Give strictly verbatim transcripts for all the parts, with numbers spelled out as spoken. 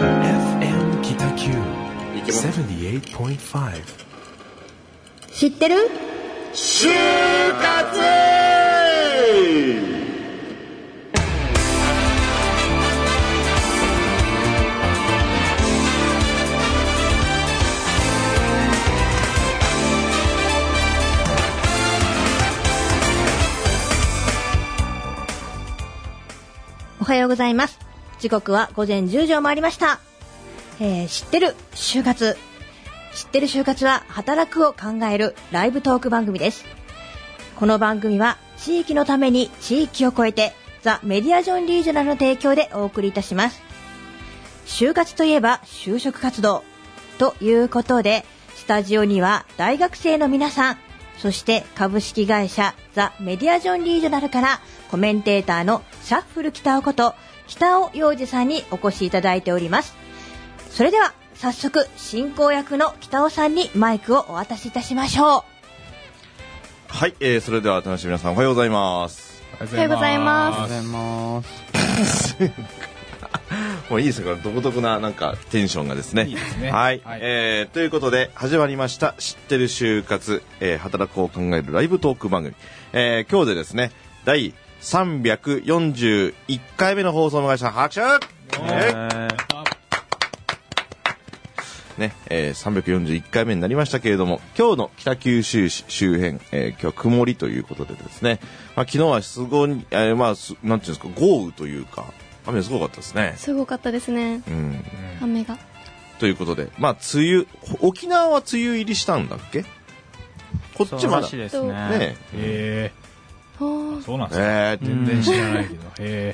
エム 北九 ななじゅうはちてんご知ってる？ 就活。 おはようございます。時刻は午前じゅうじを回りました。えー、知ってる就活。知ってる就活は働くを考えるライブトーク番組です。この番組は地域のために地域を超えてザ・メディアジョンリージョナルの提供でお送りいたします。就活といえば就職活動ということで、スタジオには大学生の皆さん、そして株式会社ザ・メディアジョンリージョナルからコメンテーターのシャッフル北尾こと北尾洋二さんにお越しいただいております。それでは早速進行役の北尾さんにマイクをお渡しいたしましょう。 はい、えー、それでは楽しみ皆さんおはようございます。 おはようございます。 おはようございます。 もういいですか、独特ななんかテンションがですね。 いいですね。 はい、 はい、 えー、ということで始まりました知ってる就活、えー、働くを考えるライブトーク番組、えー、今日でですね第さんびゃくよんじゅういっかいめの放送を迎えました。拍手。ね、えー、さんびゃくよんじゅういっかいめになりましたけれども、今日の北九州市周辺、えー、今日は曇りということでですね、まあ、昨日はすごい、えー、まあなんていうんですか、豪雨というか雨すごかったですね。 すごかったですね、うん、雨が。 ということで、まあ梅雨、沖縄は梅雨入りしたんだっけ？こっちまだですね。 ねえーそうなんですね、 えー、 全然知らないけど、へ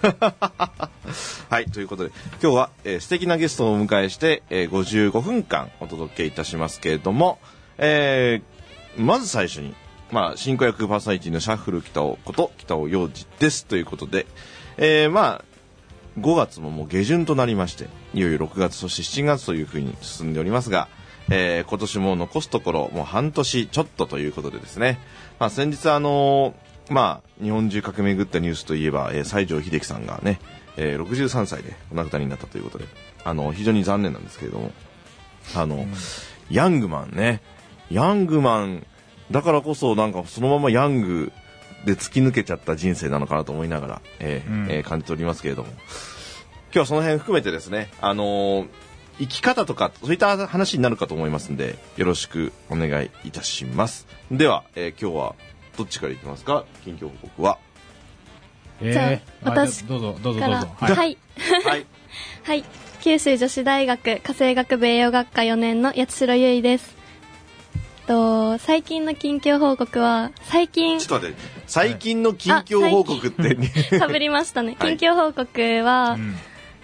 はい、ということで今日は、えー、素敵なゲストをお迎えして、えー、ごじゅうごふんかんお届けいたしますけれども、えー、まず最初に、まあ、進行役パーソナリティのシャッフル北尾こと北尾洋二ですということで、えー、まあごがつももう下旬となりまして、いよいよろくがつそしてしちがつというふうに進んでおりますが、えー、今年も残すところもう半年ちょっとということでですね、まあ、先日あのーまあ、日本中駆け巡ったニュースといえば、えー、西城秀樹さんがね、えー、ろくじゅうさんさいでお亡くなりになったということで、あの非常に残念なんですけれども、あの、うん、ヤングマンね、ヤングマンだからこそなんかそのままヤングで突き抜けちゃった人生なのかなと思いながら、えーうんえー、感じておりますけれども、今日はその辺含めてですね、あのー、生き方とかそういった話になるかと思いますので、よろしくお願いいたします。では、えー、今日はどっちからいきますか？近況報告は。 えー、 じゃあ私どうぞどうぞどうぞ。 はいはい、 はいはい、九州女子大学家政学部栄養学科よねんの八代優衣です。と最近の近況報告は、最近ちょっと待って、最近の近況報告ってかぶりましたね。近況報告は、はい、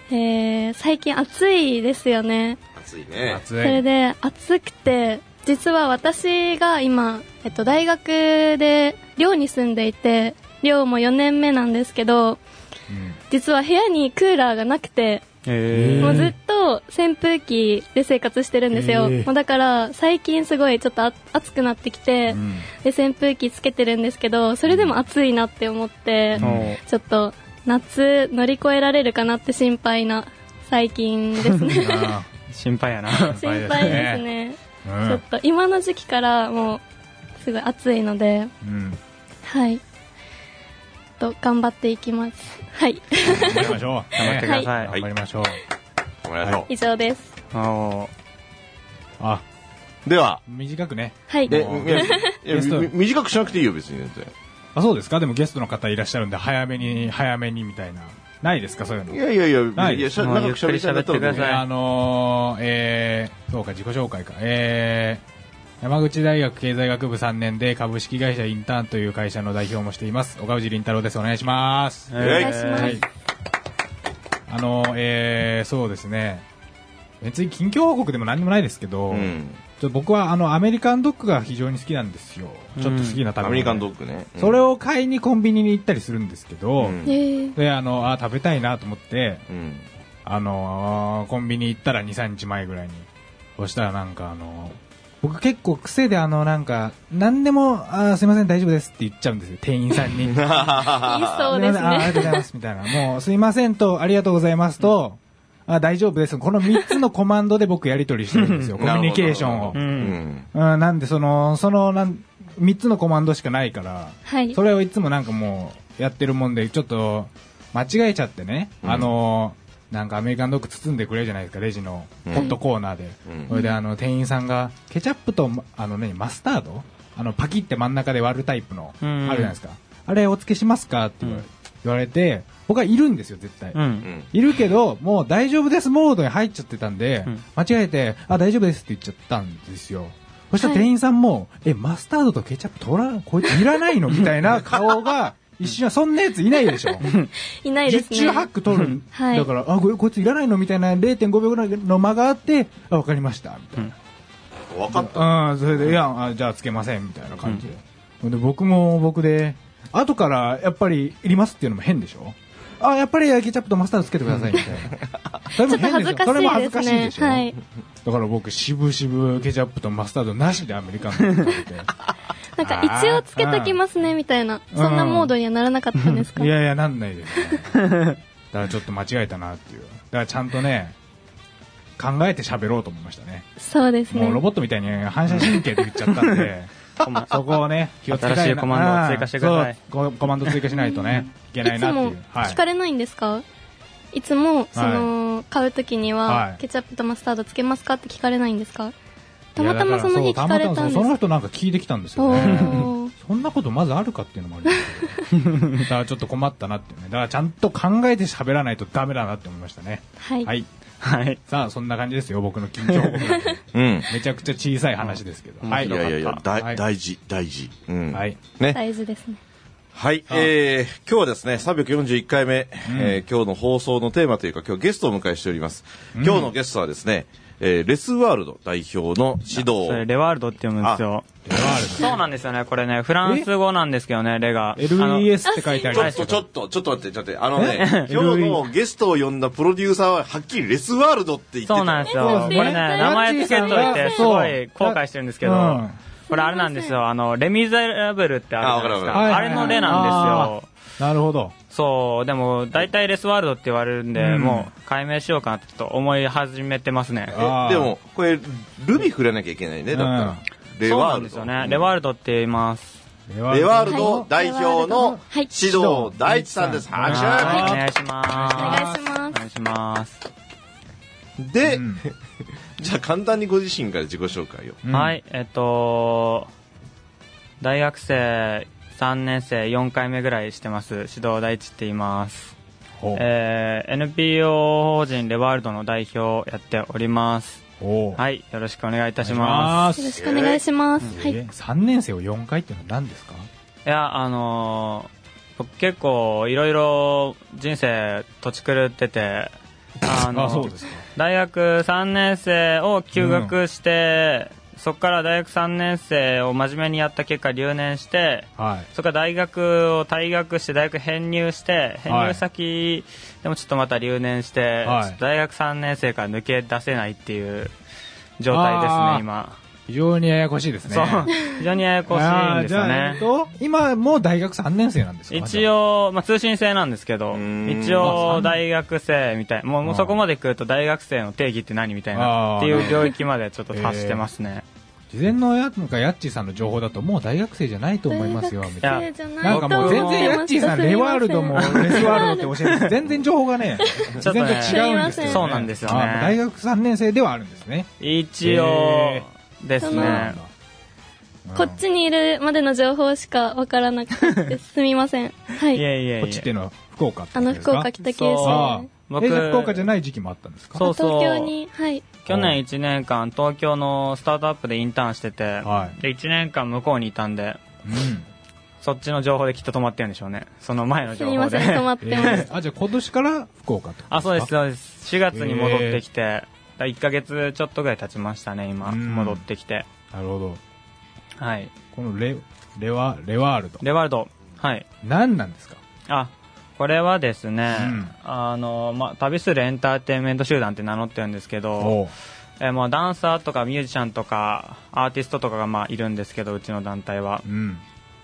えー、最近暑いですよね。 暑いね。暑い。 それで暑くて、実は私が今、えっと、大学で寮に住んでいて、寮もよねんめなんですけど、うん、実は部屋にクーラーがなくて、もうずっと扇風機で生活してるんですよ。もうだから最近すごいちょっと暑くなってきて、うん、で扇風機つけてるんですけど、それでも暑いなって思って、うん、ちょっと夏乗り越えられるかなって心配な最近ですね。 心配やな。 心配ですね。ちょっと今の時期からもうすごい暑いので、うん、はいと頑張っていきます。はい。 頑張りましょう。頑張ってください。 はい、 頑張りましょう。 頑張りましょう。 以上です。 ああ。 では短くね。 はい。 でいや短くしなくていいよ別に全然。 あ、そうですか。でもゲストの方いらっしゃるんで早めに早めにみたいな。ないですかそういうの。 いやいやいや、 ないいや長く喋り喋ってください。 あのー、えー、そうか自己紹介か。えー、山口大学経済学部さんねんで株式会社インターンという会社の代表もしています岡藤凛太郎です。お願いします。 お願いします。はい、 あのー、えー、そうですね。別に近況報告でも何でもないですけど、うん、ちょっと僕はあのアメリカンドッグが非常に好きなんですよ。ちょっと好きな食べ物、 アメリカンドッグね、 うん、それを買いにコンビニに行ったりするんですけど、 うん、 であのあ食べたいなと思って、 うん、 あのー、コンビニ行ったら にさんにちまえぐらいに、そしたらなんかあのー、僕結構癖であのなんか何でもあすいません大丈夫ですって言っちゃうんですよ店員さんに。 いいそうですね。 あありがとうございますみたいな、もうすいませんとありがとうございますと、 あ、大丈夫です。このみっつのコマンドで僕やり取りしてるんですよ。コミュニケーションを。 ううんん。なんで、その、その、なん、みっつのコマンドしかないから、 はい。 それをいつもなんかもう、やってるもんで、ちょっと、間違えちゃってね、うん、あのー、なんかアメリカンドッグ包んでくれるじゃないですか、レジのホットコーナーで。うん、それであの、店員さんが、ケチャップと、あのね、マスタードあの、パキって真ん中で割るタイプの、あるじゃないですか。あれお付けしますかって言われて、僕はいるんですよ、絶対。うん、いるけど、もう大丈夫ですモードに入っちゃってたんで、うん、間違えて、あ、大丈夫ですって言っちゃったんですよ。そしたら店員さんも、はい、え、マスタードとケチャップ取らん、こいついらないのみたいな顔が、一瞬はそんなやついないでしょいないですね。 十中八九取る。はい、だから、あ、こいついらないのみたいな れいてんごびょうぐらいの間があって、あ、わかりました。みたいな。 うん、わかった。 うん、それで、いや、あ、じゃあつけません。みたいな感じで。うん、で僕も僕で、後からやっぱりいりますっていうのも変でしょあ、やっぱりケチャップとマスタードつけてくださいみたいな。それも変でしょ。それも恥ずかしいでしょ。はい、だから僕、渋々ケチャップとマスタードなしでアメリカンド食べて。 なんか一応つけときますねみたいな、そんなモードにはならなかったんですか？ いやいや、なんないですね。だからちょっと間違えたなっていう。だからちゃんとね、考えて喋ろうと思いましたね。 そうですね。 もうロボットみたいに反射神経で言っちゃったんで、そこをね、気をつけたいな。 新しいコマンドを追加してください。 そう、コマンド追加しないとね、いけないなっていう。いつも聞かれないんですか？いつも、その、買うときには、ケチャップとマスタードつけますかって聞かれないんですか？たまたまその日聞かれたんです。 その人なんか聞いてきたんですよね。そんなことまずあるかっていうのもありますけど。だからちょっと困ったなっていうね。だからちゃんと考えて喋らないとダメだなって思いましたね。 はい。 はい。はい。さあ、そんな感じですよ、僕の近況報告。うん。めちゃくちゃ小さい話ですけど。 はい。いやいやいや、大事、大事。うん。 はい。 ね。 大事ですね。 はい、えー、今日はですね、さんびゃくよんじゅういっかいめ、うん、えー、今日の放送のテーマというか、今日ゲストをお迎えしております。うん、今日のゲストはですね、えー、レスワールド代表の指導。 それレワールドって読むんですよ。レワールド。そうなんですよね。これね、フランス語なんですけどね、レが。 エルイーエス って書いてあります。 ちょっと、ちょっと、ちょっと待って、ちょっと待って、あのね、今日のゲストを呼んだプロデューサーは、はっきりレスワールドって言ってた。 そうなんですよ。これね、名前つけといて、すごい後悔してるんですけど、これあれなんですよ。あの、レ・ミゼラブルってあるじゃないですか。あれのレなんですよ。 なるほど。 そう、でも、大体レスワールドって言われるんで、うん、もう、解明しようかなってちょっと思い始めてますね。 え、でも、これ、ルビ振らなきゃいけないね、だったら。うん、レワールド。 そうなんですよね。レワールドって言います。 レワールド代表の指導大地さんです。 はい。お願いします。 お願いします。 お願いします。 で、うん、じゃあ簡単にご自身から自己紹介を。 うん、はい、えっと、大学生、さんねん生よんかいめぐらいしてます指導大地って言います、えー、エヌピーオー 法人レワールドの代表をやっております。はい、よろしくお願いいたします。 よろしくお願いします、えーはい、さんねん生をよんかいっていうのは何ですか？ いや、あのー、僕結構いろいろ人生土地狂ってて、あのー、 あ、そうですか。 大学さんねん生を休学して、うんそこから大学さんねん生を真面目にやった結果留年して、はい、そこから大学を退学して大学編入して編入先でもちょっとまた留年して、はい、大学さんねん生から抜け出せないっていう状態ですね今。 非常にややこしいですね。 そう非常にややこしいんですよね。 今もう大学さんねん生なんですか？ 一応、まあ、通信制なんですけど一応大学生みたいもう、もうそこまで来ると大学生の定義って何みたいなっていう領域までちょっと達してますね。 事前のやなんかヤッチーさんの情報だともう大学生じゃないと思いますよみたいな。なんかもう全然ヤッチーさんレワールドもレスワールドって教えて全然情報がね全然違うんですよね。 そうなんですよね。 大学さんねん生ではあるんですね。 一応ですね。 こっちにいるまでの情報しかわからなくてすみません。はい。 いやいやいや。 こっちっていうのは福岡ってことですか？ あの福岡北九州。 僕福岡じゃない時期もあったんですか？ そうそう。 東京に、はい。 去年いちねんかん東京のスタートアップでインターンしてて、はい、でいちねんかん向こうにいたんで、うん、そっちの情報できっと止まってるんでしょうね。その前の情報で。 すみません、止まってます。 えー、あ、じゃあ今年から福岡ってことですか？ あ、そうですそうです。しがつに戻ってきて、えー、いっかげつちょっとぐらい経ちましたね今、うん、戻ってきて。 なるほど。 はい。 このレレワレワールド。 レワールド。はい。 何なんですか？ あ。これはですね、うん、あの、まあ、旅するエンターテインメント集団って名乗ってるんですけど、えもうダンサーとかミュージシャンとかアーティストとかがまあいるんですけど、うちの団体は。うん、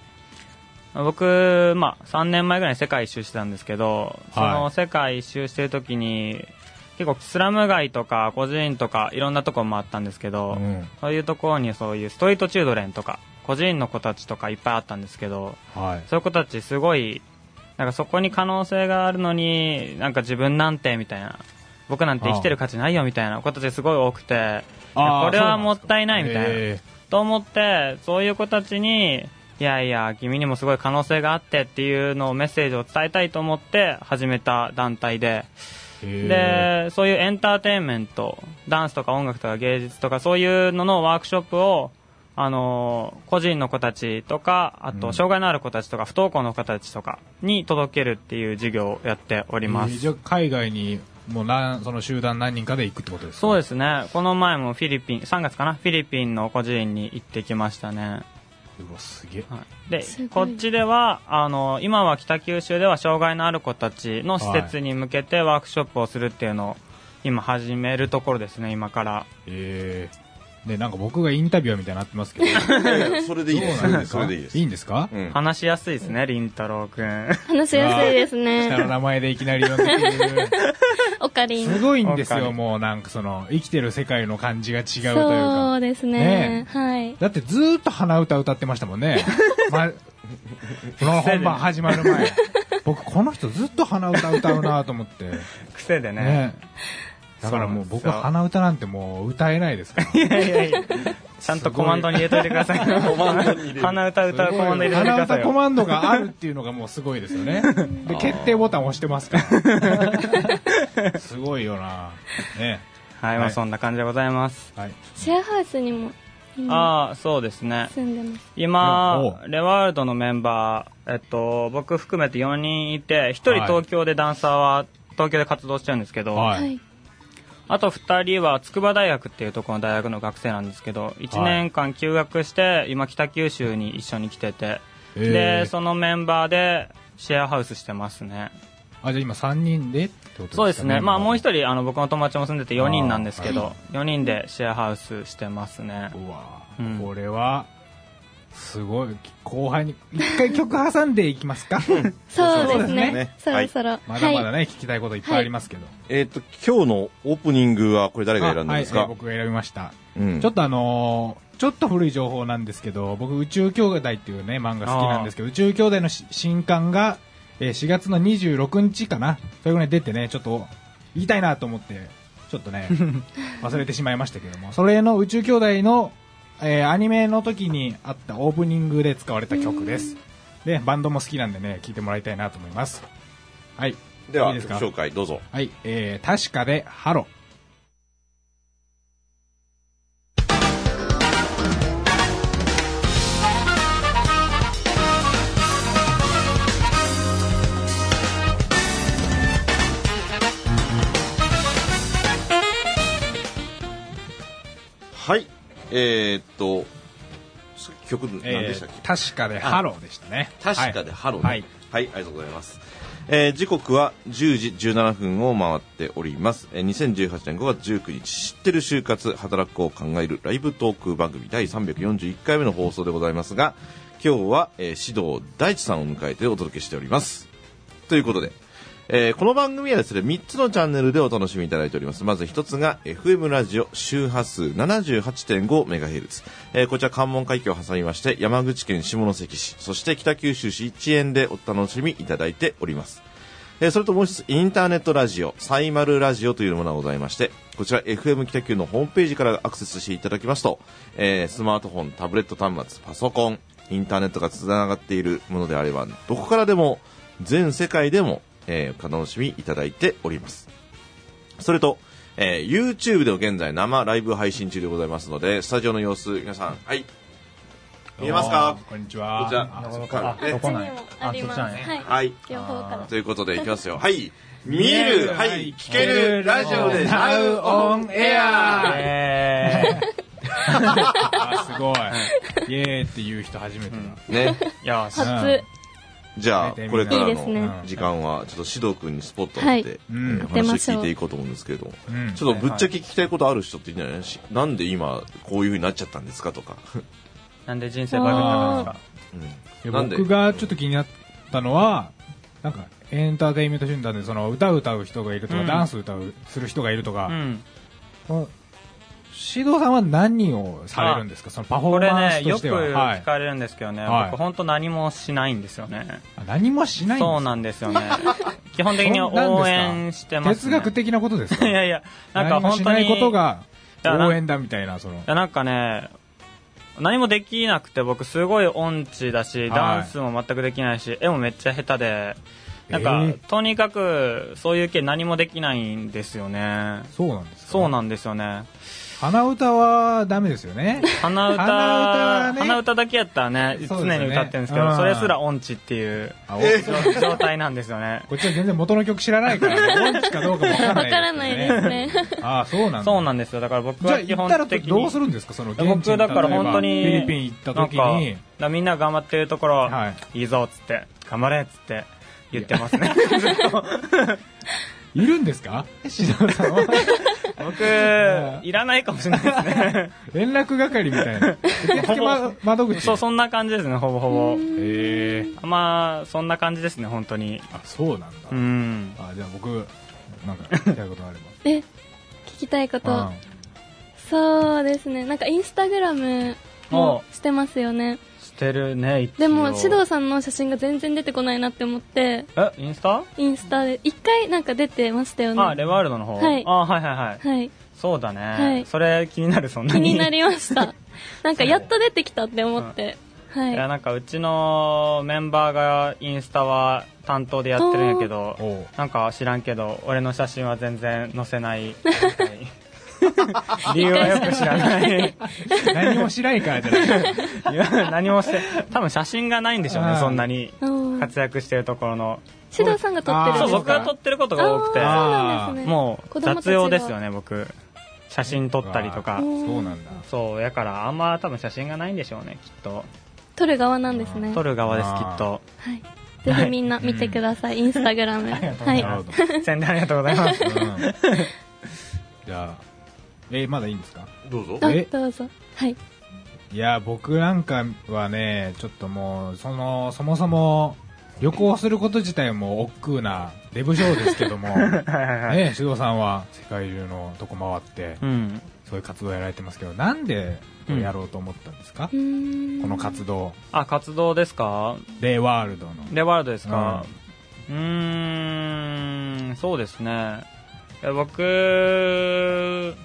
僕、まあ、さんねんまえぐらいに世界一周してたんですけど、その世界一周してる時に、 結構スラム街とか個人とかいろんなところもあったんですけど、うん、そういうところにそういうストリートチュードレンとか個人の子たちとかいっぱいあったんですけど、はい、そういう子たちすごいなんかそこに可能性があるのになんか自分なんてみたいな、僕なんて生きてる価値ないよみたいな子たちすごい多くて、これはもったいないみたいなと思って、そういう子たちにいやいや君にもすごい可能性があってっていうのをメッセージを伝えたいと思って始めた団体で、でそういうエンターテインメント、ダンスとか音楽とか芸術とかそういうののワークショップをあの個人の子たちとか、あと障害のある子たちとか、うん、不登校の子たちとかに届けるっていう授業をやっております。 えー、じゃあ海外にもうなその集団何人かで行くってことですか？ そうですね。この前もフィリピンさんがつかな、フィリピンの個人に行ってきましたね。 うわすげえ、 はい、でこっちではあの今は北九州では障害のある子たちの施設に向けてワークショップをするっていうのを今始めるところですね、今から。 えーでなんか僕がインタビュアーみたいになってますけどそれでいいです。それでいいです。 いいんですか？ うん、話しやすいですね、りんたろうくん。 話しやすいですね。 下の名前でいきなり呼んでくれるおかりん。 すごいんですよ。もうなんかその生きてる世界の感じが違うというか。 そうですね。ね、はい。 だってずーっと鼻歌歌ってましたもんね。ま、この本番始まる前、僕この人ずっと鼻歌歌うなと思って。 癖でね。 ね、だからもう僕は鼻歌なんてもう歌えないですから。 いやいやいや。ちゃんとコマンドに入れといてください。コマンドに入れる。鼻歌歌うコマンド入れてください。 鼻歌コマンドがあるっていうのがもうすごいですよね。で決定ボタン押してますから。すごいよな。ね。 はい、まあそんな感じでございます。 はい。シェアハウスにもああ、そうですね。 住んでます。 今レワールドのメンバー、えっと僕含めてよにんいて、ひとり東京でダンサーは東京で活動してるんですけど。はい。あとふたりは筑波大学っていうところの大学の学生なんですけど、いちねんかん休学して今北九州に一緒に来てて、でそのメンバーでシェアハウスしてますね。 あ、じゃあ今さんにんでってことですか？ そうですね。まあもう一人あの僕の友達も住んでてよにんなんですけど、よにんでシェアハウスしてますね。 うわ、うん、これはすごい。後輩に一回曲挟んでいきますか？ そうですね。そろそろ、はい、 まだまだね、聞きたいこといっぱいありますけど、はい、 えっと今日のオープニングはこれ誰が選んだんですか？ はい、僕が選びました、うん、ちょっとあのー、ちょっと古い情報なんですけど、僕宇宙兄弟っていうね漫画好きなんですけど、宇宙兄弟の新刊がしがつのにじゅうろくにちかな、それぐらい出てね、ちょっと言いたいなと思ってちょっとね忘れてしまいましたけども、それの宇宙兄弟のえー、アニメの時にあったオープニングで使われた曲です。でバンドも好きなんでね、聴いてもらいたいなと思います。はい、 ではいいですか？曲紹介どうぞ。 はい、えー、確かでハロ。 はい、えー、っと曲何でしたっけ？ えー、確かでハローでしたね。 確かでハロー、ね、はい、はい、ありがとうございます。えー、時刻はじゅうじじゅうななふんを回っております。えー、にせんじゅうはちねんごがつじゅうくにち、知ってる就活働くを考えるライブトーク番組だいさんびゃくよんじゅういっかいめの放送でございますが、今日は、えー、指導大地さんを迎えてお届けしております。ということで、えー、この番組はですね、みっつのチャンネルでお楽しみいただいております。まずひとつが エフエム ラジオ周波数 ななじゅうはちてんごメガヘルツ、えー、こちら関門海峡を挟みまして山口県下関市、そして北九州市一円でお楽しみいただいております。えー、それともう一つインターネットラジオサイマルラジオというものがございまして、こちら エフエム 北九のホームページからアクセスしていただきますと、えー、スマートフォン、タブレット端末、パソコン、インターネットがつながっているものであればどこからでも全世界でもえー、お楽しみいただいております。それと、えー、YouTube でも現在生ライブ配信中でございますので、スタジオの様子皆さん、はい、見えますか？ こんにちは。 こちらあそこから、どこないあります。はい、 はい、 両方からということでいきますよ。はい、見える、はい、聞けるラジオでナウオンエアー。あ、すごい。イエーっていう人初めてだ。 うん、ね。 いや、 初。 じゃあこれからの時間はちょっと指導君にスポットを当てて、はい、話を聞いていこうと思うんですけど、うん、ちょっとぶっちゃけ聞きたいことある人っていいんじゃない？なんで今こういう風になっちゃったんですかとかなんで人生バグったんですか、 うん、僕がちょっと気になったのはなんかエンターテインメント集団でその歌を歌う人がいるとか、 うん、 ダンス歌うする人がいるとか、 うん、 獅童さんは何をされるんですか、そのパフォーマンスとしては。 これね、よく聞かれるんですけどね、はい、僕本当何もしないんですよね。 何もしないんですか？ そうなんですよね。基本的に応援してますね。 哲学的なことですか？ いやいや、なんか本当に。何もしないことが応援だみたいな、その。いや、なんかね、何もできなくて僕すごい音痴だし、ダンスも全くできないし、絵もめっちゃ下手で、なんか、えー、とにかくそういう系何もできないんですよね。 そうなんですか？ そうなんですよね。 鼻歌はダメですよね。 鼻歌は、ね、鼻歌だけやったらね、常に歌ってるんですけど、そ, それすら音痴っていう状態なんですよね。 こっちは全然元の曲知らないから、ね、音痴かどうかもわからないです、ね。わからないですね。 ああ、そうなんだ。 そうなんですよ。だから僕は基本的に。 じゃあ行ったらどうするんですか、その現地に。 僕だから本当に、 フィリピン行った時に。 だみんな頑張ってるところ、はい、いいぞっつって、頑張れっつって言ってますね。ずっと。 いるんですか、獅童さんは。 僕、いらないかもしれないですね。 連絡係みたいな。受付窓口。 そう、そんな感じですね、ほぼほぼ。 へえ。まあ、そんな感じですね、本当に。 あ、そうなんだ。 うん。 あ、じゃあ僕、なんか聞きたいことあれば。 え、聞きたいこと。そうですね、なんかインスタグラムもしてますよね。 してるね。 でも獅童さんの写真が全然出てこないなって思って。 え、インスタ？ インスタで一回なんか出てましたよね。 あ、レワールドの方。 はい。 あ、はいはいはい。 はい。 そうだね。 はい。 それ気になる、そんなに。 気になりました。なんかやっと出てきたって思って。うん、はい。いや、なんかうちのメンバーがインスタは担当でやってるんやけど、なんか知らんけど俺の写真は全然載せない。理由はよく知らない。 何もしないからじゃない。 いや、何もして、多分写真がないんでしょうね、そんなに活躍してるところの。 獅童さんが撮ってるんですか？ そう、僕が撮ってることが多くて、 そうなんですね、 もう雑用ですよね、僕。写真撮ったりとか。 そうなんだ。 そう、やからあんま多分写真がないんでしょうね、きっと。 撮る側なんですね。 撮る側です、きっと。 はい。ぜひみんな見てください、インスタグラム。はい。 宣伝ありがとうございます。 じゃあ。えー、まだいいんですか？ どうぞ。 えどうぞ。はい。 いや、僕なんかはね、ちょっともう、その、そもそも、旅行すること自体も億劫なデブ症ですけども、ね、獅童さんは世界中のとこ回って、うん、そういう活動やられてますけど、なんでやろうと思ったんですか？うん、この活動。 あ、活動ですか？ レワールドの。 レワールドですか？うん、うーん、そうですね。僕、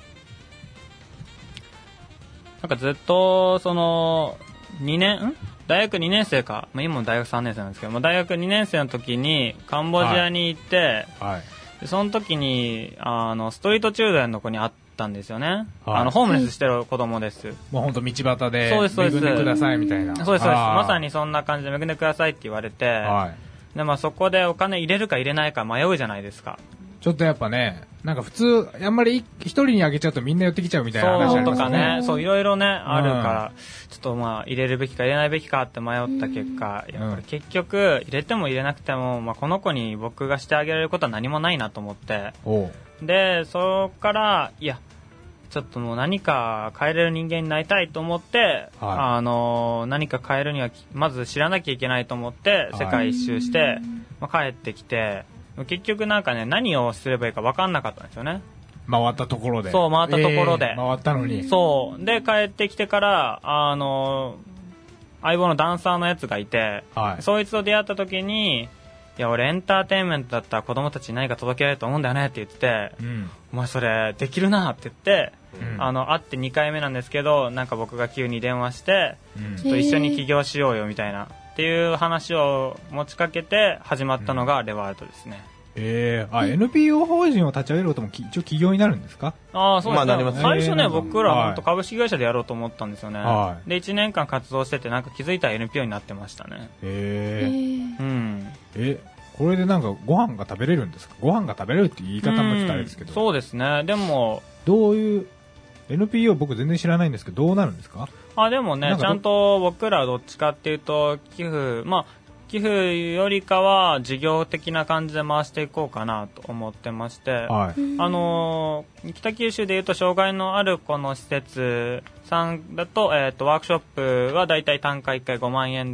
なんかずっと、その、にねんん大学にねん生か、まあ、今も大学さんねん生なんですけど、まあ、大学にねん生の時にカンボジアに行って、はいはい、でその時にあのストリートチュードレンの子に会ったんですよね、はい、あのホームレスしてる子供です、はい、 もう本当道端で恵んでくださいみたいな。 そうですそうです、まさにそんな感じで恵んでくださいって言われて、はい、でまあ、そこでお金入れるか入れないか迷うじゃないですか。 ちょっとやっぱね、なんか普通あんまり一人にあげちゃうとみんな寄ってきちゃうみたいな話ありますね。 そうとかね、そういろいろねあるから、ちょっとまあ入れるべきか入れないべきかって迷った結果、やっぱり結局入れても入れなくても、まあ、この子に僕がしてあげられることは何もないなと思って、でそこからいやちょっともう何か変えれる人間になりたいと思って、はい、あの何か変えるにはまず知らなきゃいけないと思って世界一周して、はい、まあ、帰ってきて。結局なんかね、何をすればいいか分かんなかったんですよね。 回ったところで。 そう、回ったところで。 えー、回ったのに。 そう。で、帰ってきてから、あの、相棒のダンサーのやつがいて、はい、そいつと出会った時に、いや、俺エンターテインメントだったら子供たちに何か届けられると思うんだよねって言ってて、うん、お前それできるなって言って、うん、あの、会ってにかいめなんですけど、なんか僕が急に電話して、うん、ちょっと一緒に起業しようよみたいな。っていう話を持ちかけて始まったのがレワールドですね。 えー、あ、エヌピーオー 法人を立ち上げることも一応起業になるんですか？ ああ、そうですね。まあ、 なります。 最初ね、えー、僕ら本当株式会社でやろうと思ったんですよね。はい、でいちねんかん活動してて、なんか気づいたら エヌピーオー になってましたね。 へえー。 うん。 え、これでなんかご飯が食べれるんですか？ご飯が食べれるっていう言い方もちょっとあれですけど。 そうですね。でもどういう エヌピーオー 僕全然知らないんですけど、どうなるんですか？ あ、でもね、ちゃんと僕らはどっちかっていうと寄付、まあ寄付よりかは事業的な感じで回していこうかなと思ってまして、はい、あの北九州でいうと障害のある子の施設さんだと、えー、とワークショップはだいたい単価いっかいごまんえんで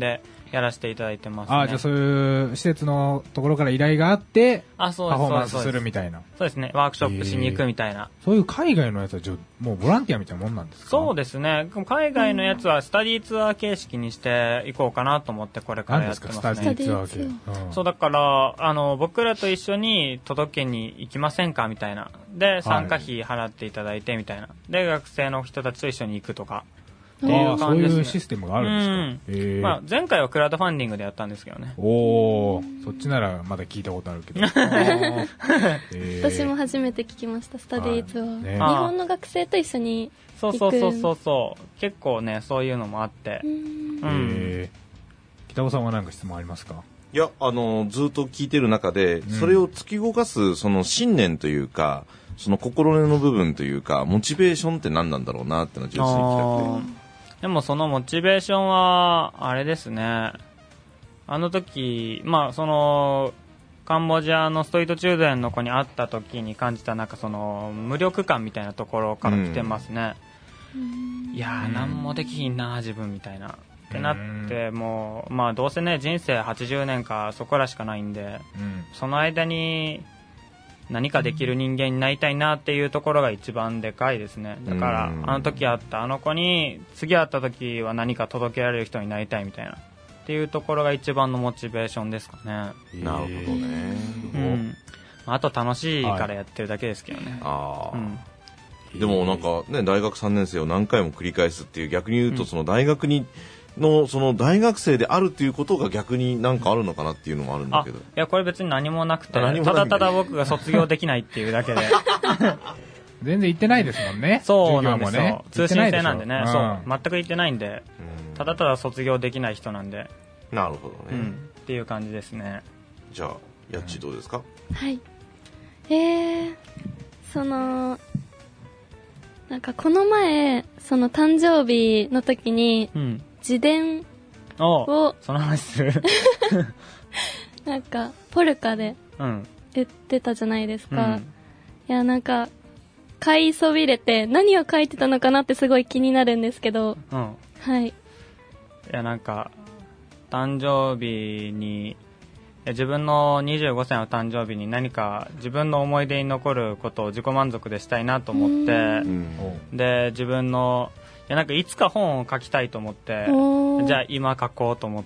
やらせていただいてますね。 あ、じゃあそういう施設のところから依頼があって、 あ、そうです、 パフォーマンスするみたいな。 そうですね。ワークショップしに行くみたいな。 そういう海外のやつはじゃもうボランティアみたいなもんなんですか？ そうですね。海外のやつはスタディツアー形式にしていこうかなと思ってこれからやってますね。 何ですか、スタディツアー系。 うん、そうだから、あの、僕らと一緒に届けに行きませんかみたいな。で、参加費払っていただいてみたいな。で、学生の人たちと一緒に行くとか。 っていう感じですね。そういうシステムがあるんですか？ うん、まあ、前回はクラウドファンディングでやったんですけどね。 おー、そっちならまだ聞いたことあるけど。 えー、私も初めて聞きました、スタディーツアー、ね、日本の学生と一緒に行く。 そうそうそうそう結構ね、そういうのもあって。うん、 えー、北尾さんは何か質問ありますか？ いや、あの、ずっと聞いてる中で、うん、それを突き動かす、その信念というか、その心根の部分というか、モチベーションって何なんだろうなってのは純粋に聞きたくて。 でもそのモチベーションは、あれですね。あの時、まあその、カンボジアのストリートチュードレンの子に会った時に感じたなんかその、無力感みたいなところから来てますね。うん、いやー、なんもできひんな、自分みたいな。ってなって、もう、まあどうせね、人生はちじゅうねんかそこらしかないんで、うん、その間に、何かできる人間になりたいなっていうところが一番でかいですね。だからあの時会ったあの子に次会った時は何か届けられる人になりたいみたいなっていうところが一番のモチベーションですかね。 なるほどね、 うん、あと楽しいからやってるだけですけどね、 はい、あ、うん、でもなんかね、大学さんねん生を何回も繰り返すっていう、逆に言うとその大学にのその大学生であるっていうことが逆になんかあるのかなっていうのもあるんだけど。いや、これ別に何もなくて、ただただ僕が卒業できないっていうだけで全然行ってないですもんね。 そうなんですよ、ね、通信制なんでね、うん、そう全く行ってないんで、うん、ただただ卒業できない人なんで。 なるほどね、うん、 っていう感じですね。 じゃあやっちどうですか？ はいえー、そのなんかこの前その誕生日の時に、うん自伝をその話するなんかポルカで言ってたじゃないですか、うん、いやなんか買いそびれて何を書いてたのかなってすごい気になるんですけど、うん、はいいやなんか誕生日にいや自分のにじゅうごさいの誕生日に何か自分の思い出に残ることを自己満足でしたいなと思って、うん、で自分のいやなんかいつか本を書きたいと思って、じゃあ今書こうと思って、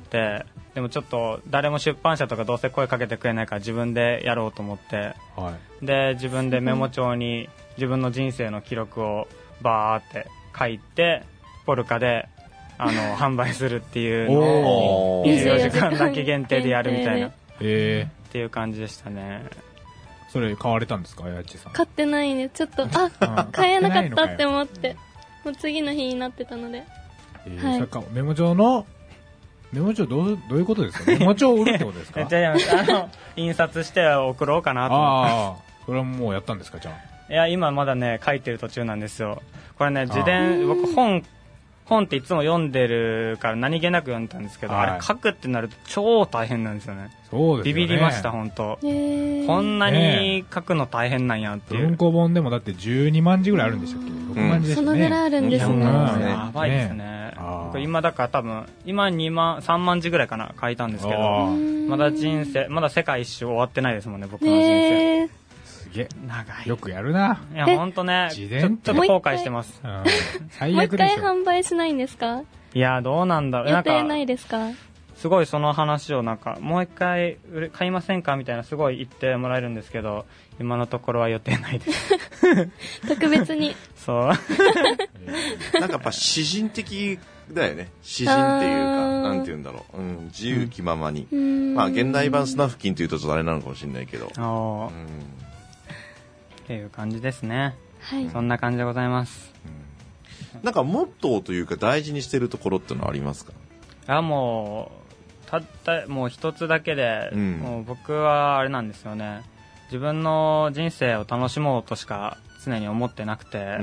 でもちょっと誰も出版社とかどうせ声かけてくれないから自分でやろうと思って、はい、で自分でメモ帳に自分の人生の記録をバーって書いてポルカであの販売するっていうのをにじゅうよじかんだけ限定でやるみたいなっていう感じでしたね。 それ買われたんですか、やっちさん？ 買ってないね、ちょっとあ買えなかったって思ってもう次の日になってたので、 えーはい、それかメモ帳のメモ帳どうどういうことですか？メモ帳を売るってことですか？ じゃああの印刷して送ろうかなと思って。ああ、 それはもうやったんですか？じゃあいや今まだね書いてる途中なんですよ。これね自伝僕本本っていつも読んでるから何気なく読んでたんですけど、はい、あれ書くってなると超大変なんですよね。 そうですよね。 ビビりました本当。こんなに書くの大変なんやっていう。 文庫本でもだってじゅうにまんじぐらいあるんでしたっけ？ろくまんじですね。 そのぐらいあるんですね。 やばいですね。僕今だから多分今にまんさんまんじぐらいかな書いたんですけど、まだ人生まだ世界一周終わってないですもんね僕の人生。 すげえ長い。 よくやるな。 いや本当ね。ちょっと後悔してます。 うん、最悪でしょ。もう一回販売しないんですか？ いやどうなんだろう。 予定ないですか？ すごいその話をなんかもう一回買いませんかみたいなすごい言ってもらえるんですけど、今のところは予定ないです。 特別に。 そう。 なんかやっぱ詩人的だよね。詩人っていうかなんていうんだろう、うん、自由気ままに。うん、まあ現代版スナフキンというとちょっとあれなのかもしれないけど。ああ。うんっていう感じですね。 はい。 そんな感じでございます。 うん、なんかモットーというか大事にしてるところってのはありますか？ あもうたったもう一つだけで、うん、もう僕はあれなんですよね。自分の人生を楽しもうとしか常に思ってなくて、うん、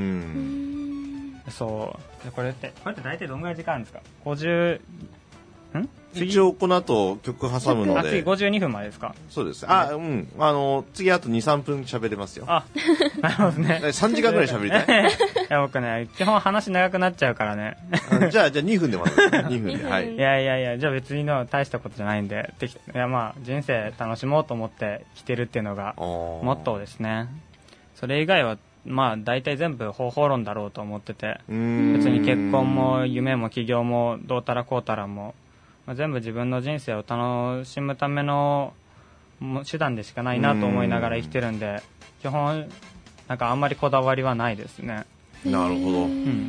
そうでこれってこれって大体どんぐらい時間あるんですか？ごじゅうん一応この後曲挟むので次ごじゅうにふんまでですか？ そうです。あ、うん。あの次あと にさんぷん喋れますよ。 あ、なるほどね。 さんじかんぐらい喋りたい。 や僕ね基本話長くなっちゃうからねじゃあじゃあにふんでまたにふんで、はい、 いやいやいやじゃあ別にの大したことじゃないんでできいやまあ人生楽しもうと思って来てるっていうのがモットーですね。それ以外はまあ大体全部方法論だろうと思ってて、別に結婚も夢も起業もどうたらこうたらも、まあ、全部自分の人生を楽しむための手段でしかないなと思いながら生きてるんで、基本なんかあんまりこだわりはないですね。 なるほど、 うん、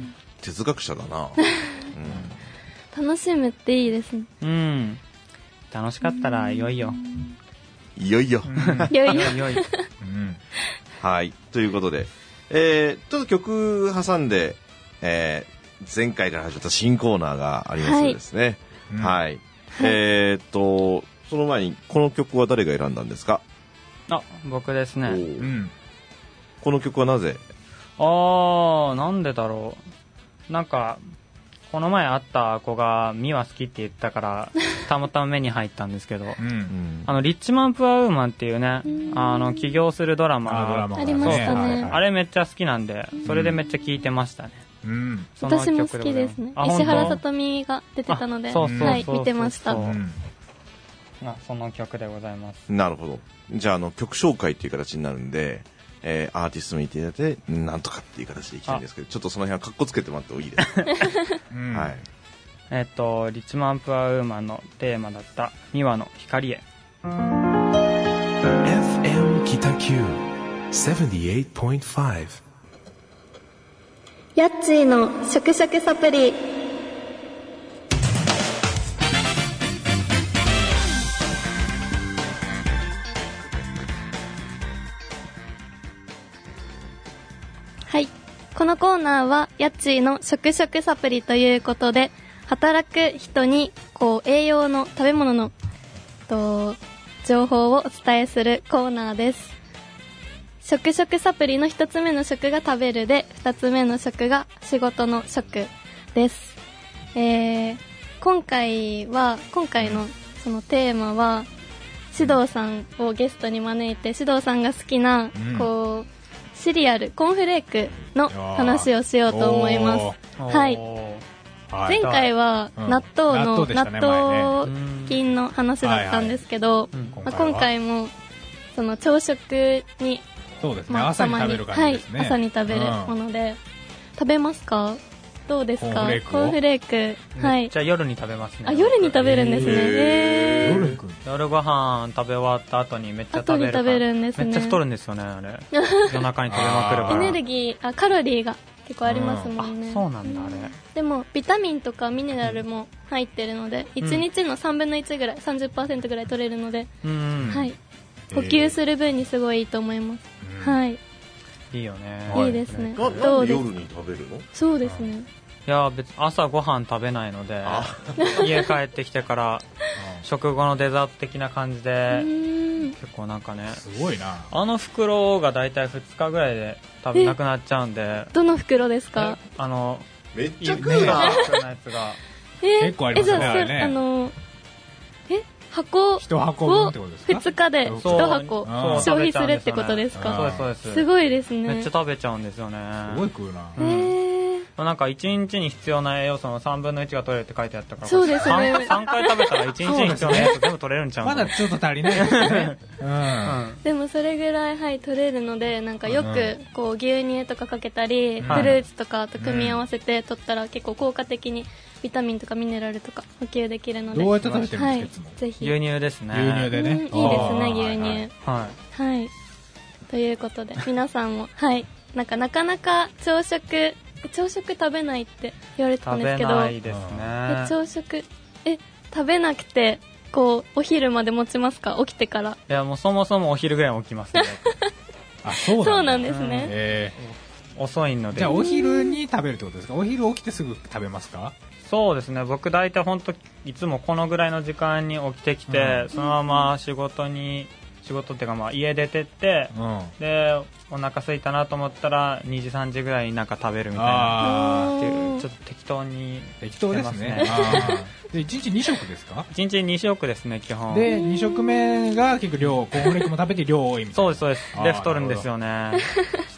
哲学者だな、 うん、楽しむっていいですね。 うん楽しかったらいよいよいよいよいよいよいよいよはいということで、えー、ちょっと曲挟んで、えー、前回から始まった新コーナーがありますですね。はい、はい、えー、っとその前にこの曲は誰が選んだんですか？ あ僕ですね。うん、 この曲はなぜ？ あーなんでだろう、なんかこの前会った子がミワ好きって言ったからたまたま目に入ったんですけど、うん、あのリッチマン・プアウーマンっていうね、あの起業するドラマがあ, ありましたね。 あれめっちゃ好きなんでそれでめっちゃ聴いてましたね。うん、 私も好きですね。石原さとみが出てたので、はい見てました。うんあその曲でございます。 なるほど。じゃあ、あの曲紹介っていう形になるんで、えー、アーティスト見ていただいてなんとかっていう形でいきたいんですけど、ちょっとその辺はカッコつけてもらってもいいですか？うんはい、 えっとリッチマン・プアウーマンのテーマだったミワの光へ。 エフエム 北九 ななじゅうはちてんごヤッチーの食食サプリ。はい、このコーナーはヤッチーの食食サプリということで、働く人にこう栄養の食べ物のと情報をお伝えするコーナーです。食食サプリの一つ目の食が食べるで、二つ目の食が仕事の食です。えー、今回は今回のそのテーマは獅童さんをゲストに招いて、獅童さんが好きな、うん、こうシリアルコーンフレークの話をしようと思います。はい。前回は納豆の、うん、納豆菌の話だったんですけど、まあ、今回もその朝食にそうですね、まあ、朝に食べる感じですね。 はい、朝に食べるもので、うん、食べますか？どうですか？コーンフレーク、コーンフレーク、はい。 じゃあ夜に食べますね。 あ、夜に食べるんですね。えー、 夜, 夜ご飯食べ終わった後にめっちゃ食べるから。後に食べるんですね。めっちゃ太るんですよね、あれ。夜中に食べまくるから。 エネルギー、あ、カロリーが結構ありますもんね。 うん、そうなんだ、あれ。 でもビタミンとかミネラルも入ってるので、うん、いちにちのさんぶんのいちぐらい さんじゅっパーセント ぐらい取れるので、うん、はい、補給する分にすごいいいと思います。えー、はい。 いいよね。 いいですね。 ななんで夜に食べるの？ そうですね。 いや別に朝ご飯食べないので家帰ってきてから食後のデザート的な感じで結構なんかね、 すごいな。 あの袋がだいたいふつかぐらいで食べなくなっちゃうんで。 どの袋ですか？ あのめっちゃ食うなやつが結構ありますね、あれね。 あのえ箱を一箱分ってことですか？ ふつかでいち箱消費するってことですか？ そうですそうです。 すごいですね。 めっちゃ食べちゃうんですよね。 すごい食うな。 へー。 なんかいちにちに必要な栄養素のさんぶんのいちが取れるって書いてあったから、 そうですね。 さんかい食べたらいちにちに必要な栄養素全部取れるんちゃうの？ まだちょっと足りないですね。うん。 でもそれぐらい、はい、取れるので、なんかよくこう牛乳とかかけたり、フルーツとかと組み合わせて取ったら結構効果的にビタミンとかミネラルとか補給できるので。 どうやって食べてるんですか？ はい、ぜひ。 牛乳ですね。 牛乳でね。うん、いいですね、牛乳。 はい。 はい。ということで、皆さんも、はい、なんかなかなか朝食、朝食食べないって言われてたんですけど、 食べないですね。 え朝食え食べなくてこうお昼まで持ちますか？起きてから。いやもうそもそもお昼ぐらい起きますね。 あ、そうなんだ。 そうなんですね。 うん、えー、遅いので。 じゃあお昼に食べるってことですか？お昼起きてすぐ食べますか？ そうですね。僕大体本当いつもこのぐらいの時間に起きてきて、うん、そのまま仕事に仕事っていうかまあ家出てって、うん、でお腹空いたなと思ったらにじさんじぐらいになんか食べるみたいなっていうちょっと適当に適当ですね。でいちにちに食ですか？ いちにちに食ですね基本。 でに食目が結構量コーンフレークも食べて量多いみたいな。 そうですそうです。で太るんですよね。ちょっと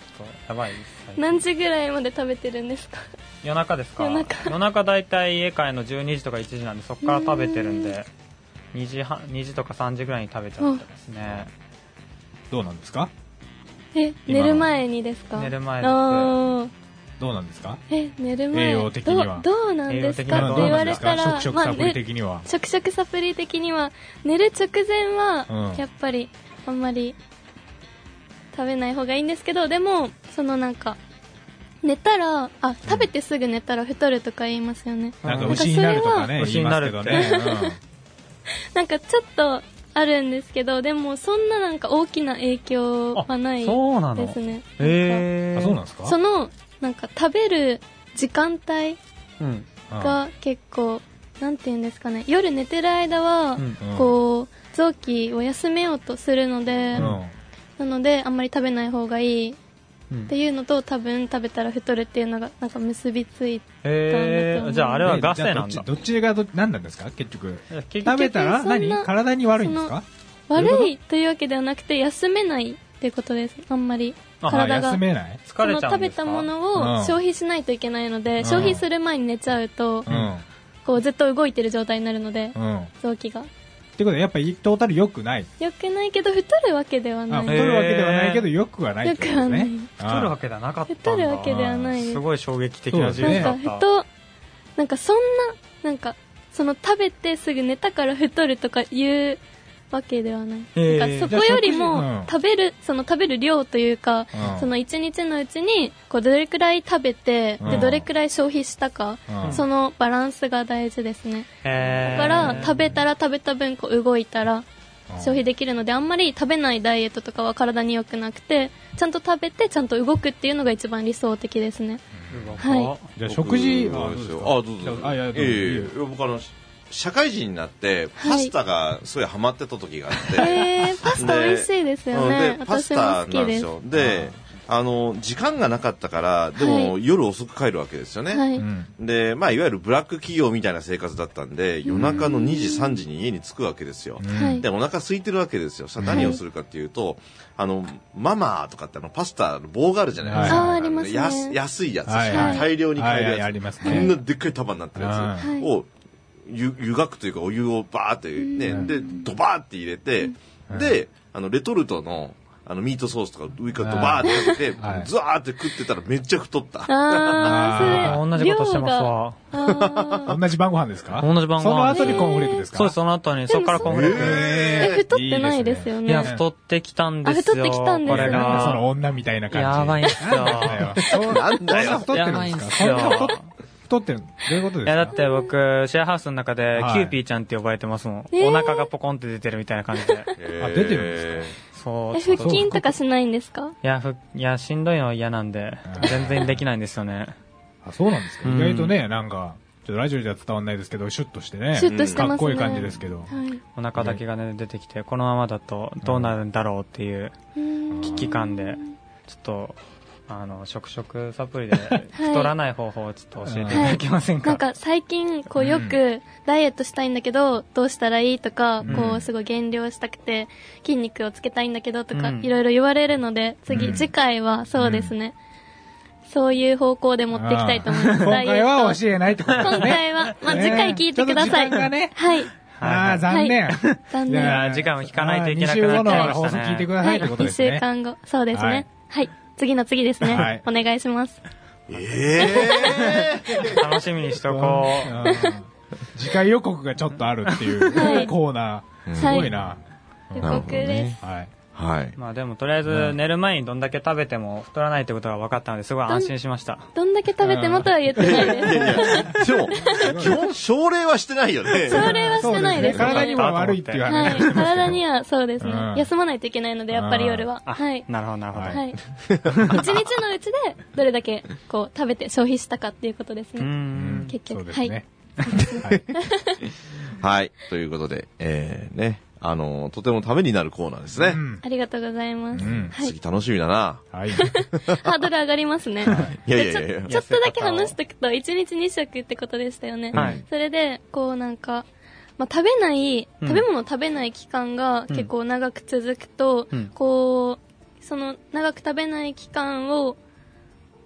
やばいです。 何時ぐらいまで食べてるんですか？ 夜中ですか？ 夜中夜中だいたい家帰るのじゅうにじとかいちじなんで、そこから食べてるんで、にじはん、にじとかさんじぐらいに食べちゃってますね。 どうなんですか？ え、寝る前にですか？ 寝る前です。 どうなんですか？ え、寝る前栄養的にはどうなんですかって言われたら、 食食サプリ的には、まあね、食食サプリ的には寝る直前はやっぱりあんまり食べない方がいいんですけど、でもそのなんか寝たらあ食べてすぐ寝たら太るとか言いますよね。 なんか牛になるとかね言いますけどね。 なんかちょっとあるんですけど、でもそんななんか大きな影響はないですね。 へー、あ、そうなんですか？ そのなんか食べる時間帯が結構、なんていうんですかね、夜寝てる間はこう臓器を休めようとするので、なのであんまり食べない方がいいっていうのと、多分食べたら太るっていうのがなんか結びついたんだと思う。 えー、じゃああれはガセなんだ。 どっちがど何なんですか結局？食べたら何？体に悪いんですか？ 悪いというわけではなくて、休めないっていうことです。あんまり体が休めない、 その食べたものを消費しないといけないので、うん、消費する前に寝ちゃうと、うん、こうずっと動いてる状態になるので、うん、臓器が。 ってことでやっぱりトータル良くない。 良くないけど太るわけではない。 太るわけではないけど良くはないってことですね。 太るわけではなかったんだ。 太るわけではないです。 すごい衝撃的な事実だった。 なんか太なんかそんななんかその食べてすぐ寝たから太るとかいうわけではない。なんかそこよりも食べる、その食べる量というか、うん、その一日のうちにこうどれくらい食べて、うん、でどれくらい消費したか、うん、そのバランスが大事ですね。だから食べたら食べた分こう動いたら消費できるので、あんまり食べないダイエットとかは体に良くなくて、ちゃんと食べてちゃんと動くっていうのが一番理想的ですね。 うん、 はい。 じゃあ食事、 あ、どうぞ。あ、どうぞ。あ、いや、どうぞ。ええ、僕あの社会人になってパスタがすごいハマってた時があって、 はい、えー、パスタ美味しいですよね。 でパスタなんですよ。で、あの時間がなかったからでも、はい、夜遅く帰るわけですよね。はい、で、まあいわゆるブラック企業みたいな生活だったんで、夜中のにじさんじに家に着くわけですよ。でお腹空いてるわけですよ。さあ何をするかっていうと、はい、あのママとかってあのパスタの棒があるじゃないですか。 はい、ありますね。 安, 安いやつ、はいはい、大量に買えるやつ、 はい、ありますね。 こんなでっかい束になってるやつを湯, 湯がくというかお湯をバーってね、うん、でドバーって入れて、うん、であのレトルトのあのミートソースとか上からドバーってかけて、はい、ザーって食ってたらめっちゃ太った。 ああ、同じことしてますわ。 同じ晩ご飯ですか？ 同じ晩ご飯。 その後にコーンフレークですか？ そうです、その後にそこからコーンフレーク。 えー、太ってないですよね。 いや太ってきたんですよ。 太ってきたんですよ。 これがその女みたいな感じ。 やばいんすよ。 なんだよ。 太ってるんですか？太ってる。どういうことですか？ いやだって僕シェアハウスの中でキューピーちゃんって呼ばれてますもん。はい、お腹がポコンって出てるみたいな感じで。 えー、あ、出てるんですか？ そう。 え、腹筋とかしないんですか？ いや、ふいやしんどいのは嫌なんで全然できないんですよね。 あ、そうなんですか？意外とね、なんかちょっとラジオじゃ伝わんないですけど、シュッとしてね。 シュッとしてますね。 かっこいい感じですけど。はい、 お腹だけがね出てきて、このままだとどうなるんだろうっていう危機感でちょっと。あの食食サプリで太らない方法をちょっと教えていただけませんか？ はい、なんか最近こうよくダイエットしたいんだけどどうしたらいいとか、うん、こうすごい減量したくて筋肉をつけたいんだけどとか、うん、いろいろ言われるので次、うん、次回はそうですね、うん、そういう方向で持っていきたいと思います。 今回は教えないってことですね。 今回は、まあ、次回聞いてください。 ね、 はい。 ああ、残念。はい、 残念。 いや時間を引かないといけなくなっちゃいましたね。 に週後の放送聞いてくださいってことですね。 いっしゅうかんご。そうですね。はい。はい次の次ですね。はい、お願いします。 えー、楽しみにしとこう。 次回予告がちょっとあるっていうコーナー。すごいな。 予告です。 はい。はい。 まあでもとりあえず寝る前にどんだけ食べても太らないってことが分かったのですごい安心しました。 どんだけ食べてもとは言ってないです。いやいやでも基本奨励はしてないよね。 奨励はしてないです。 体にも悪いっていう話ですけど。 体にはそうですね。休まないといけないのでやっぱり夜は。はい。 なるほどなるほど。 はい。一日のうちでどれだけこう食べて消費したかっていうことですね。結局はい。 はい。ということでえね。あのとてもためになるコーナーですね、うん、 ありがとうございます、うんはい、次楽しみだな、 はい、 ハードル上がりますね、はい、 いやいやいやちょ、ちょっとだけ話しとくといちにちに食ってことでしたよね、はい、それでこうなんか、まあ、食べない食べ物を食べない期間が結構長く続くと、うん、こうその長く食べない期間を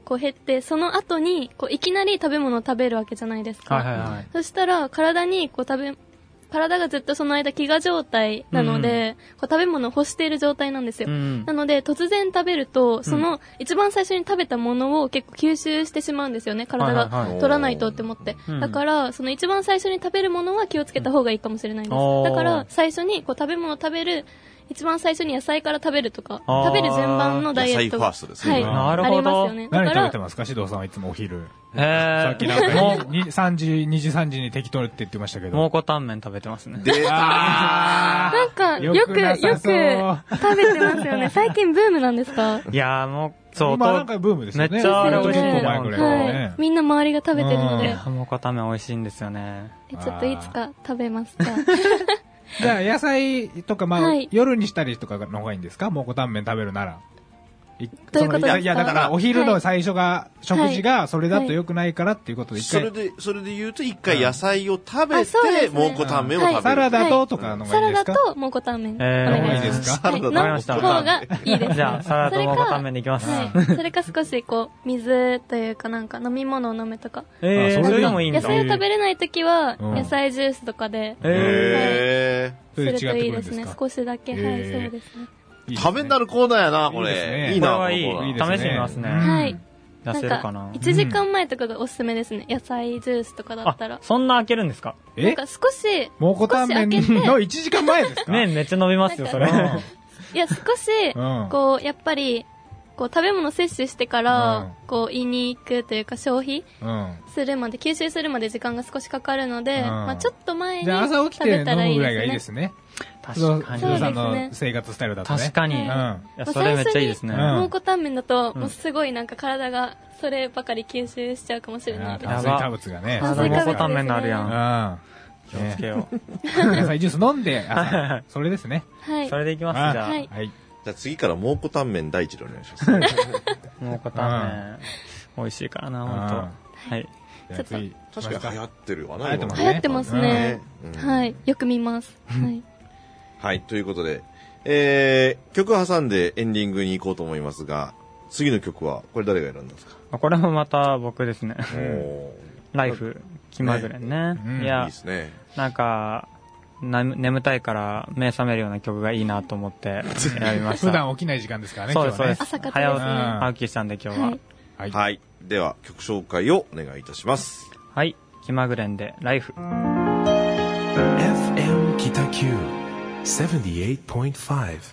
こう減って、その後にこういきなり食べ物を食べるわけじゃないですか。 はいはいはい。 そしたら体にこう食べ体がずっとその間飢餓状態なので、うん、こう食べ物を欲している状態なんですよ、うん、なので突然食べるとその一番最初に食べたものを結構吸収してしまうんですよね、体が取らないとって思って、はいはいはい、だからその一番最初に食べるものは気をつけた方がいいかもしれないです、うん、だから最初にこう食べ物を食べる一番最初に野菜から食べるとか食べる順番のダイエットが野菜ファーストですね、 はい、 なるほど、 ありますよね。だから何食べてますか、獅童さんはいつもお昼。 えー、 さっきなんかにさんじにじさんじに適当って言ってましたけど、 蒙古タンメン食べてますね。 出たーなんかよくよく食べてますよね。最近ブームなんですか？ いやーもうそう今なんかブームですよね。 めっちゃあれ美味しい、 結構前ぐらいからね、 はい、みんな周りが食べてるので、 蒙古タンメン美味しいんですよね。 えちょっといつか食べますか。 じゃあ野菜とか、まあ、 はい、 夜にしたりとかの方がいいんですか、蒙古タンメン食べるなら。 どういうことですか？ いやだからお昼の最初が、はい、食事がそれだと良くないからっていうことで一回、 それでそれで言うと一回野菜を食べて、うん、蒙古タンメンを食べる、はい、 サラダととかのがいいですか？ サラダと蒙古タンメン、 えー、 お願いします。 いいですか？ はい、の方がいいです。 じゃあサラダと蒙古タンメンでいきます。 はい、それか少しこう水というかなんか飲み物を飲むとか、 えー、それでもいいんだ。 野菜を食べれないときは野菜ジュースとかで、 えー、はい、するといいですね。少しだけ、はい、そうですね。 いいですね、ためになるコーナーやな、これ。いいですね。いいな、 これはいい。試してみますね。 はい。 痩せるかな。 いちじかんまえとかがおすすめですね。野菜ジュースとかだったら。 そんな開けるんですか？ え？なんか少し、 蒙古タンメンのいちじかんまえですか？ 麺めっちゃ伸びますよ、それ。 いや、少し、こう、やっぱり、こう食べ物摂取してから、こう胃に行くというか消費するまで、吸収するまで時間が少しかかるので、まあちょっと前に食べたらいいですね。 朝起きて飲むぐらいがいいですね。 確かに。 獅童さんの生活スタイルだとね。 確かに。うん。いや、それめっちゃいいですね。 蒙古タンメンだと、もうすごいなんか体がそればかり吸収しちゃうかもしれないです。 炭水化物がね。 蒙古タンメンのあるやん。気をつけよう。 野菜ジュース飲んで、朝、それですね。 はい。 それでいきます、じゃあ。はい。 じゃあ次から蒙古タンメン第一でお願いします。 蒙古タンメン、美味しいからな、ほんと。はい。 ちょっと確かに流行ってるわな。 流行ってますね。はい。よく見ます。はい。 はい、ということで、えー、曲挟んでエンディングに行こうと思いますが、次の曲は、これ誰が選んだんですか？ これもまた僕ですね。ライフ、気まぐれね。いや、いいですね。なんか、な眠たいから目覚めるような曲がいいなと思って選びました。 普段起きない時間ですからね。 そうです、そうです。 朝方早起きしたんで今日は。 はい。はい。では、曲紹介をお願いいたします。 はい。気まぐれんで、ライフ。 エフエム 北九 セブンティエイトポイントファイブ。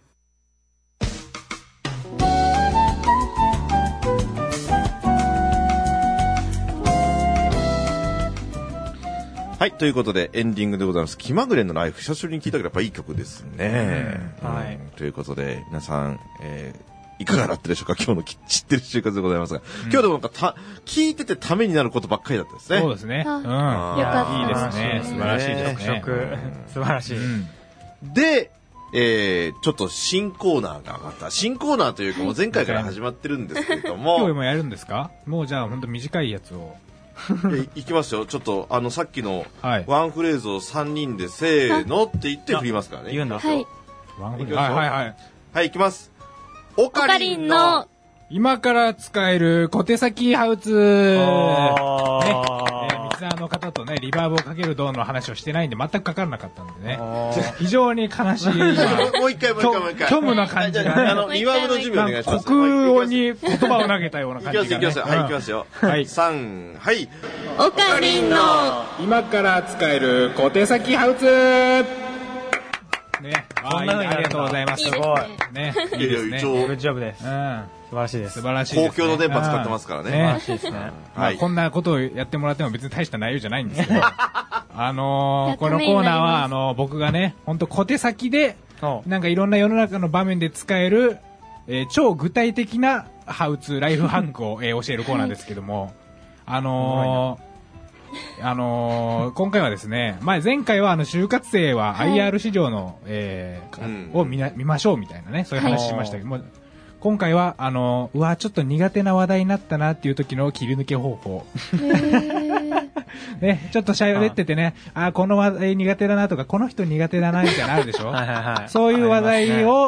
はい、ということでエンディングでございます。気まぐれのライフ、久しぶりに聴いたけどやっぱいい曲ですね。 うん、はい、 うん。ということで皆さん、えー、いかがだったでしょうか？今日の知ってる就活でございますが、うん、今日でもなんかた聞いててためになることばっかりだったですね。 そうですね。うん。よかった。 いいですね。素晴らしいですね。 素晴らしい。うん、 で、えー、ちょっと新コーナーがまた新コーナーというかもう前回から始まってるんですけれども、 今日もやるんですか？もうじゃあ本当短いやつを。 いきますよ。ちょっとあのさっきのワンフレーズをさんにんでせーのって言って振りますからね。 言うんだ。 はい。 ワンフレーズ。はいはいはい。 はい、いきます。オカリンの今から使える小手先ハウツー。ね。ミキサーの方とね、リバーブをかけるどうの話をしてないんで全くかからなかったんでね。非常に悲しい。 もう一回もう一回もう一回。 虚無な感じがね。 あの、リバーブの準備お願いします。 国語に言葉を投げたような感じがね。 いきますよ、いきますよ。はい、いきますよ。はい。さん、はい。 オカリンの今から使える小手先ハウツー。ね。ありがとうございます。 すごい。 ね。いいですね。 グッジョブです。うん。素晴らしいです。 素晴らしいです。 公共の電波使ってますからね。 素晴らしいですね。 はい。こんなことをやってもらっても別に大した内容じゃないんですけど、あの、このコーナーは、あの、僕がね、ほんと小手先で、なんかいろんな世の中の場面で使える、えー、超具体的なハウツー、ライフハックを、えー、教えるコーナーですけども、あのー、あのー、今回はですね、まあ、前回はあの就活生は アイアール 市場の、はい、えー、を見な見ましょうみたいなね、そういう話しましたけども、はい、今回はあのー、うわちょっと苦手な話題になったなっていう時の切り抜け方法。ね、ちょっとシャイを出ててね、ああこの話題苦手だなとかこの人苦手だなみたいなのあるでしょ。はいはいはい、そういう話題を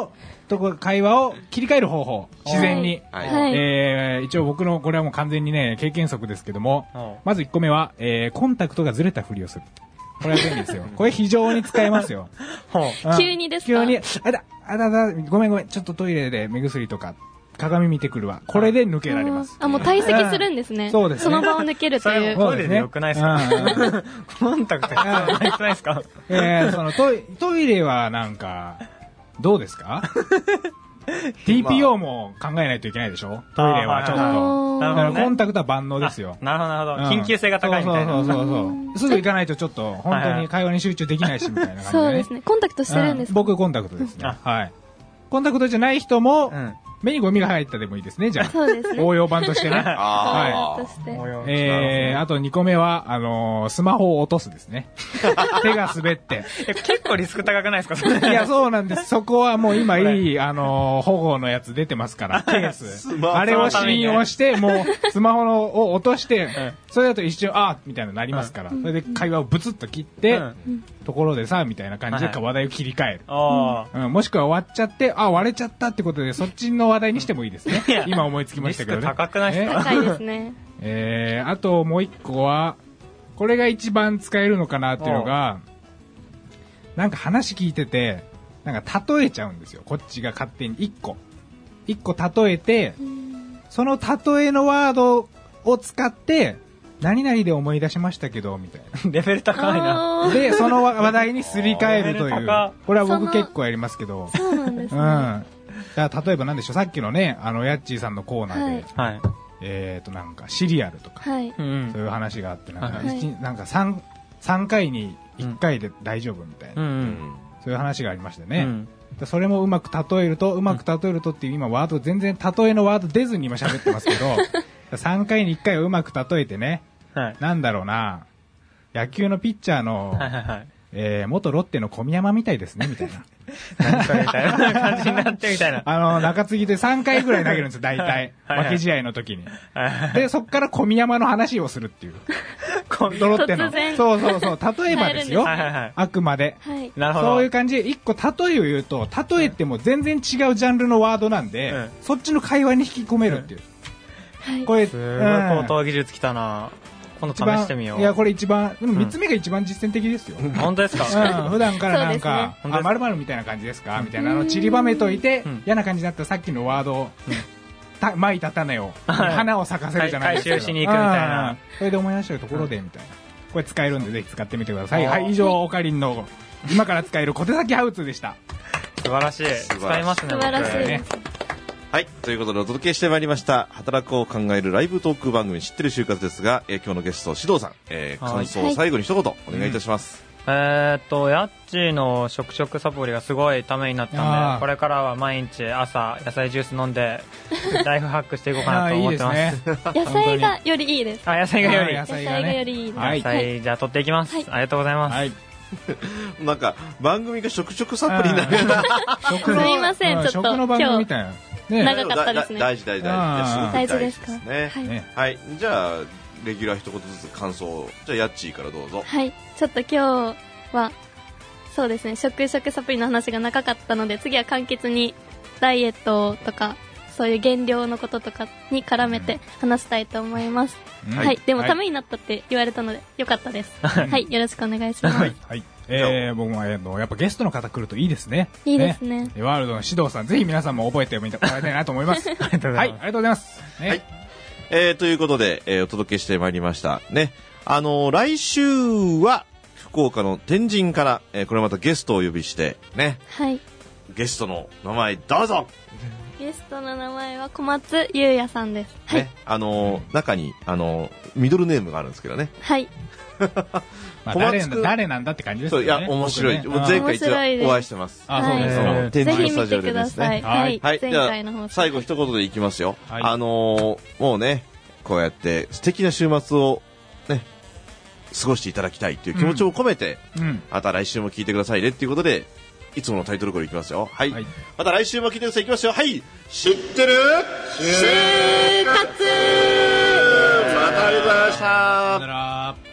とこ会話を切り替える方法、自然に。 はいはいえー、一応僕の、これはもう完全にね、経験則ですけども、まずいっこめは、えー、コンタクトがずれたふりをする。これは便利ですよ。これ非常に使えますよ。うん急にですか？ 急に、あだ、あだだ、ごめんごめん、ちょっとトイレで目薬とか、鏡見てくるわ。これで抜けられます。 あ、もう退席するんですね。 そうですねその場を抜けるという。 トイレでよくないですか？コンタクトがよくないですか？ えー、そのトイ、トイレはなんか、どうですか？ ティーピーオー も考えないといけないでしょ？トイレはちょっと。 あーだからコンタクトは万能ですよ。 なるほど、なるほど。 うん緊急性が高いみたいな。 そうそうそうそう。すぐ行かないとちょっと、本当に会話に集中できないし、みたいな感じでね。 そうですね。コンタクトしてるんですか？ うん僕コンタクトですね。 あはい。コンタクトじゃない人も、 うん。 目にゴミが入ったでもいいですね、じゃあ。 そうですね。 応用版としてね。 あとして。 えー、あとにこめは、あのー、スマホを落とすですね。手が滑って。 え結構リスク高くないですか？それいや、そうなんです。そこはもう今いい、あのー、保護のやつ出てますから、ケース。 マホあれを信用して、もう、スマホのを落として、それだと一瞬、あーみたいなのなりますから、それで会話をブツッと切って、 うんところでさ、みたいな感じではい話題を切り替える。 あうん、もしくは終わっちゃって、あ、割れちゃったってことで、そっちの話題にしてもいいですね。今思いつきあ。リスクましたけどね。 高くないですか？ 高いですね。 えー、あともう一個は、これが一番使えるのかなっていうのが、なんか話聞いてて、なんか例えちゃうんですよ。こっちが勝手に一個。一個例えて、その例えのワードを使って、何々で思い出しましたけど、みたいレベル高いな。 あーな。で、その話題にすり替えるというレベル高。 これは僕その結構やりますけど。 そうなんですうん。 ね。 だから例えばなんでしょう、さっきのね、あの、ヤッチーさんのコーナーで、 はいはい。 えーと、なんか、シリアルとか、 はい。 うんそういう話があって、なんか、 はい一なんか三三回にいっかいで大丈夫みたいな、 うんう。 うんん。 そういう話がありましてね。 うんでそれもうまく例えると、うまく例えるとっていう今ワード、全然例えのワード出ずに今喋ってますけど、さんかいにいっかいをうまく例えてね、 はい。 なんだろうな、野球のピッチャーの、 はいはいはい。 えー、元ロッテの小宮山みたいですね、みたいな。 何それみたいな感じになってみたいな。 あの、中継ぎでさんかいぐらい投げるんですよ、大体。 はいはい負け試合の時に。 はいで、そっから小宮山の話をするっていう。 こロッテの突然。 そうそうそう。例えばですよ。 はいはいはい。 あくまで。 はい。 なるほど。 そういう感じで、一個例えを言うと、例えっても全然違うジャンルのワードなんで、 うんそっちの会話に引き込めるっていう。 はい。 これ、 すごい高うん等技術きたな。今度試一番してみよう。 いや、これ一番、でも三つ目が一番実践的ですよ。 本当ですか？ うん、普段からなんか、 そうですねあ、まるまるみたいな感じですかみたいな、あの、散りばめといて、 うん嫌な感じになったらさっきのワードを、た撒いた種を、 はい花を咲かせるじゃないですか。 回収しに行くみたいなうんそれで思い出してるところで、みたいな。これ使えるんで、ぜひ使ってみてください。 あーはい、以上、オカリンの、今から使える小手先ハウツーでした。 素晴らしい。使いますね。 素晴らしい僕ねはい。ということでお届けしてまいりました、働くを考えるライブトーク番組知ってる就活ですが、えー今日のゲスト、獅童さん、えーはい感想を最後に一言お願いいたします。 えーっと、ヤッチーの食食サプリがすごいためになったんあーで、これからは毎日朝野菜ジュース飲んで、ライフハックしていこうかなとあーいい思ってます。 ですね。 野菜がよりいいです。 あ、野菜がより。 あー野野菜がよりいいです。 はい菜、じゃあ取っていきます。 はいありがとうございます。 はい。 なんか、番組が食食サプリになるような。 食のすいませんうちょっと食の番組みたいな。ね長かったですねだ大事大事大あー事。すごく大事ですか？ ね。 はい。 ねはい。じゃあ、レギュラー一言ずつ感想を。じゃあ、ヤッチーからどうぞ。 はい。ちょっと今日は、そうですね、食食サプリの話が長かったので、次は簡潔にダイエットとか、そういう減量のこととかに絡めて話したいと思います。 うんはい。でも、 はいためになったって言われたので、よかったです。はい。よろしくお願いします。 はい。はい。えー、僕も、えーと、やっぱゲストの方来るといいですね。 いいですね。 ねワールドの指導さん、ぜひ皆さんも覚えてみてもらいたいなと思います。はい、ありがとうございます。ありがとうございます。ねはいえー、ということで、えーお届けしてまいりました。ね。あのー来週は、福岡の天神から、えーこれまたゲストをお呼びして、ね。 はい。 ゲストの名前、どうぞゲストの名前は小松優也さんです。はい。 ね。あのー中に、あのーミドルネームがあるんですけどね。 はい。 まあ、 小松誰なんだ、 君誰なんだって感じですそう、 よね。 いや、面白い。 僕ねもう前回一度面白いですお会いしてます。 あ、そうですか。 はい天ぜひ神スタジオ見てくだでですね。 さい。 ははいい。 はい。 前じゃあ回の放送。 最後一言でいきますよ。 はいあのーもうね、こうやって素敵な週末をね、過ごしていただきたいという気持ちを込めて、 うん。 また来週も聞いてくださいねっていうことで、いつものタイトルコールいきますよ。はい。 はいまた来週も聞いてください。いきますよ。はい。知ってる就活またありがとうございましたさよな。ら。